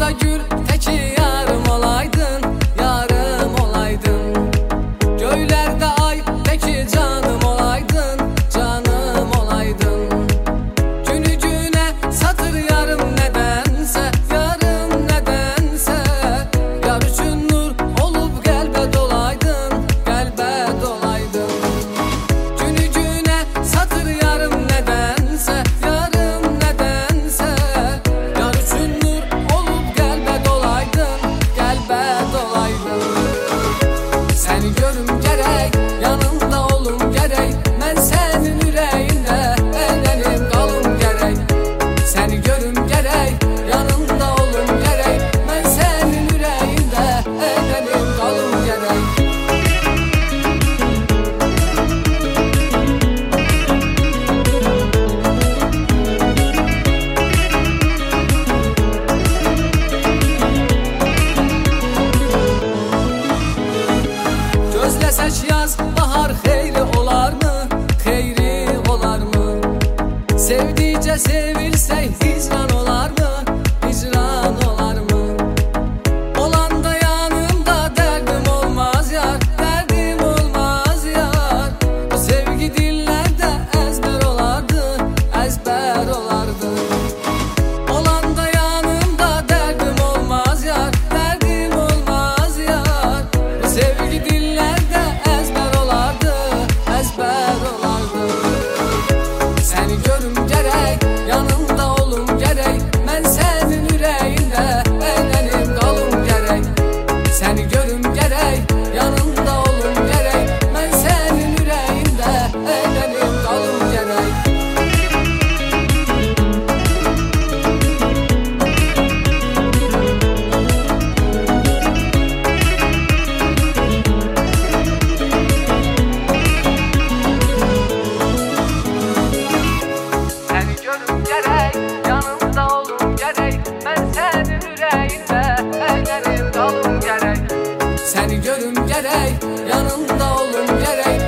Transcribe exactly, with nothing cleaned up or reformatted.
Ormanda gül teki yarım olaydın, yarım olaydın. Göylerde ay teki canım olaydın, canım olaydın. Günü güne satır yarım nedense, yarım nedense. Yar üçün nur olup gelbe dolaydın, gelbe dolaydın. Günü güne satır yarım nedense, yarım nedense. Yar üçün nur olup gelbe dolaydın, gelbe dolaydın. Seni görüm gerek, yanımda olum gerek. Ben senin yüreğinde edelim kalım gerek. Seni görüm gerek, yanımda olum gerek. Ben senin yüreğinde edelim kalım gerek. Gözləsək yaz, bahar xeyri olar mı? Xeyri olar mı? Sevdikcə sevilsək hicran olar mı? Hicran olar mı? Olanda yanımda dərdim olmaz yar, dərdim olmaz yar. Bu sevgi dillərdə əzbər olardı, əzbər olardı. Olanda yanımda dərdim olmaz yar, dərdim olmaz yar. Bu sevgi dillerde ezber olardı, ezber olardı. Seni görüm gerek, yanımda olum gerek. Ben senin yüreğinde edelim kalım gerek. Seni görüm gerek, yanımda olum gerek. Ben senin yüreğinde edelim kalım gerek. Seni görüm gerek, yanımda olum gerek. Ben senin yüreğinde edelim kalım gerek. Seni görüm gerek, yanımda olum gerek.